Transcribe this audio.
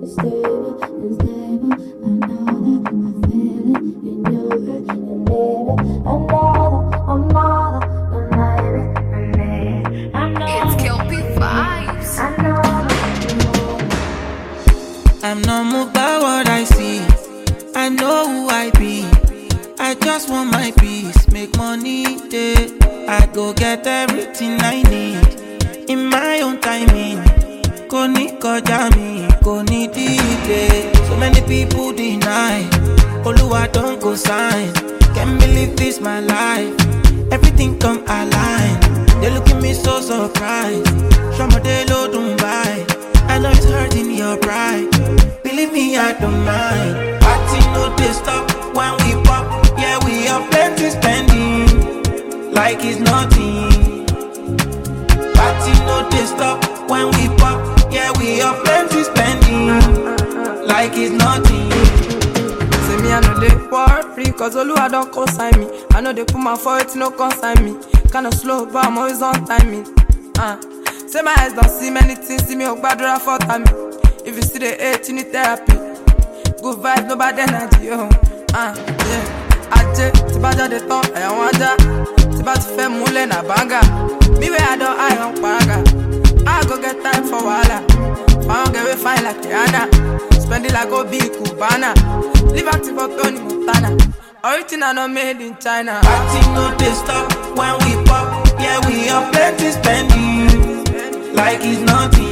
it's stable, it's stable. I know that I feel it in your head, and baby, I know that I'm not your lady, I know It's Kelpie Vibes. I know I'm not moved by what I see. I know who I be. I just want my peace, make money, yeah. I go get everything I need in my own timing. Koni koja mi, koni delay. So many people deny. Oluwa don't go sign. Can't believe this my life. Everything come align. They look at me so surprised. Shomode lo Dubai. I know it's hurting your pride. Believe me, I don't mind. Party no they stop when we pop. Yeah, we have plenty spending like it's nothing. Party no they stop when we pop. Yeah, we have plenty spending like it's nothing. Say me I know they worry, cause Oluwa don't consign me. I know they put my foot, no consign me. Kinda slow, but I'm always on timing. Say my eyes don't see many things, see me up bad for time. If you see the hate, you need therapy. Good vibes, no bad energy, yeah. Aje, ti ba jade tan, ẹ̀yàn wọn ajá. Ti ba ti fẹ́ múlẹ̀ na banga. Me where I don't, I don't paraga. I go get time for wahala. I don't get way fine like Rihanna. Spend it like Obi Cubana. Live active for Tony Montana. Original not made in China. Party no they stop when we pop. Yeah, we have plenty spending like it's nothing.